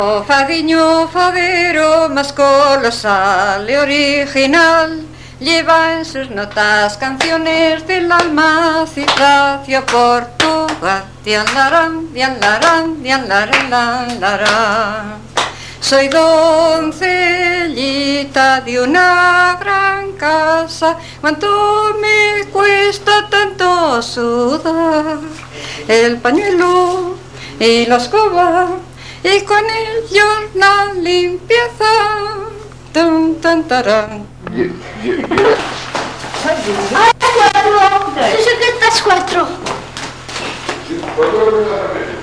O fadiño fadero más colosal y original lleva en sus notas canciones del alma hacia Portugal. Dianlarán, dianlarán, dianlarán, dianlarán. Soy doncellita de una gran casa, cuánto me cuesta tanto sudar el pañuelo y la escoba, y con ellos la limpieza. Tan, tan, tarán. ¡Ay, cuatro! ¡Eso que estás cuatro! ¿Cuándo lo ves a la